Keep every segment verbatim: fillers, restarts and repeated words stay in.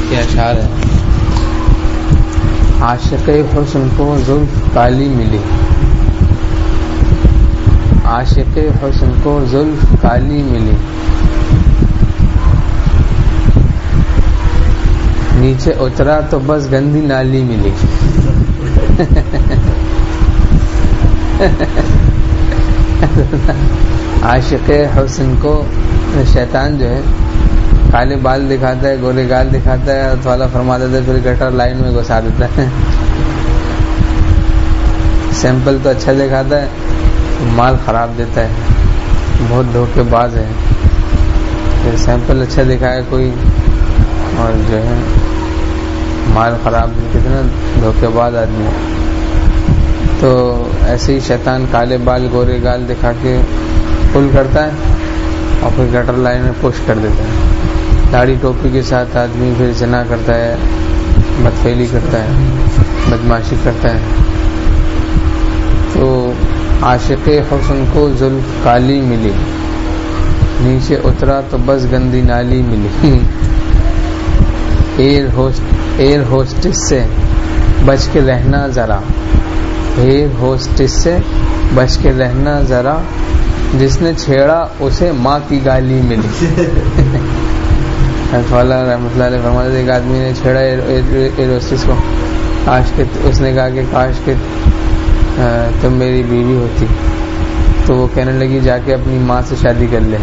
کے اشعار ہیں. عاشق حسن کو زلف کالی ملی، عاشق حسن کو زلف کالی ملی، نیچے اترا تو بس گندی نالی ملی. عاشق حسن کو شیطان جو ہے کالے بال دکھاتا ہے، گورے گال دکھاتا ہے، تو اللہ فرما دیتا ہے پھر گٹر لائن میں گھسا دیتا ہے. سیمپل تو اچھا دکھاتا ہے، مال خراب دیتا ہے، بہت دھوکے باز ہے. پھر سیمپل اچھا دکھائے کوئی اور جو ہے مال خراب، کتنا دھوکے باز آدمی ہے. تو ایسے ہی شیطان کالے بال گورے گال دکھا کے پل کرتا ہے اور پھر گٹر لائن میں پش کر دیتا ہے. داڑھی ٹوپی کے ساتھ آدمی پھر زنا کرتا ہے، بدفعلی کرتا ہے، بدماشی کرتا ہے. تو عاشق حسن کو زلف کالی ملی، نیچے اترا تو بس گندی نالی ملی. ایئر ہوسٹ ایئر ہوسٹس سے بچ کے رہنا ذرا، ایئر ہوسٹس سے بچ کے رہنا ذرا، جس نے چھیڑا اسے ماں کی گالی ملی. والا رحمۃ اللہ علیہ فرماتے ایک آدمی نے چھیڑا ایئر ہوسٹس کو، کاش کہ اس نے کہا کہ کاش کہ تم میری بیوی ہوتی. تو وہ کہنے لگی جا کے اپنی ماں سے شادی کر لے.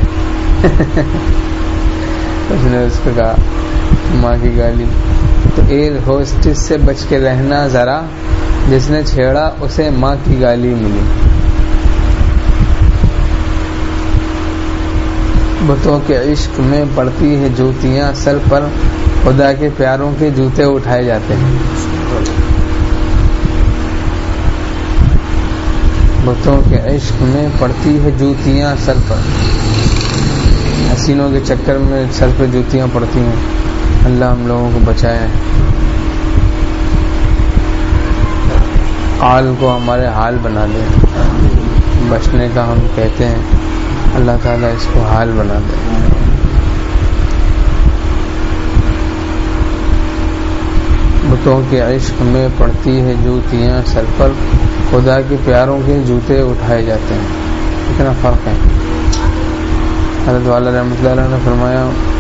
اس نے اس کو کہا ماں کی گالی. تو ایئر ہوسٹس سے بچ کے رہنا ذرا، جس نے چھیڑا اسے ماں کی گالی ملی. بتوں کے عشق میں پڑتی ہے جوتیاں سر پر، خدا کے پیاروں کے جوتے اٹھائے جاتے ہیں. بتوں کے عشق میں پڑتی ہے جوتیاں سر پر، حسینوں کے چکر میں سر پہ جوتیاں پڑتی ہیں. اللہ ہم لوگوں کو بچائے. حال کو ہمارے حال بنا دے، بچنے کا ہم کہتے ہیں، اللہ تعالیٰ اس کو حال بنا دے. بتوں کے عشق میں پڑتی ہے جوتیاں سر پر، خدا کے پیاروں کے جوتے اٹھائے جاتے ہیں. کتنا فرق ہے. حضرت والا رحمۃ اللہ علیہ نے فرمایا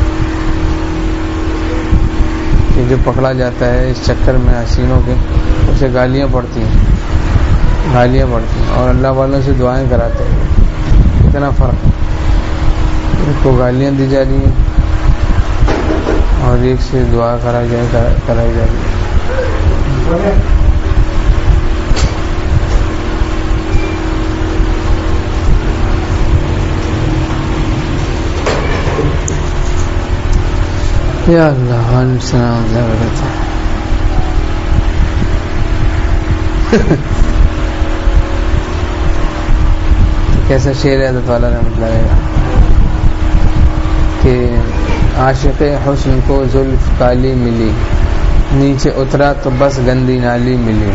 کہ جو پکڑا جاتا ہے اس چکر میں حسینوں کے، اسے گالیاں پڑتی ہیں گالیاں پڑتی ہیں اور اللہ والوں سے دعائیں کراتے ہیں. کتنا فرق ہے. ایک کو گالیاں دی جا رہی ہیں اور ایک سے دعا کرائی جائے کرائی جا رہی ہے. یا اللہ علیہ السلام کیسا شعر ہے حضرت والا رحمۃ اللہ علیہ کہ عاشق حسن کو زلف کالی ملی، نیچے اترا تو بس گندی نالی ملی.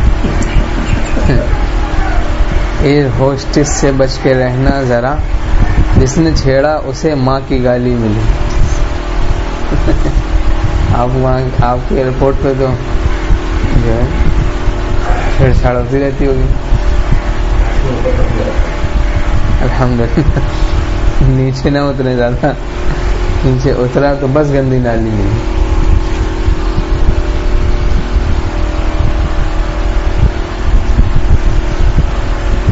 ایئر ہوسٹس سے بچ کے رہنا ذرا، جس نے چھیڑا اسے ماں کی گالی ملی. آپ وہاں آپ کے ایئرپورٹ پہ تو جو ہے چھیڑ چھاڑ ہوتی رہتی ہوگی. الحمدللہ نیچے نہ اترے زیادہ، نیچے اترا تو بس گندی نالی ملی.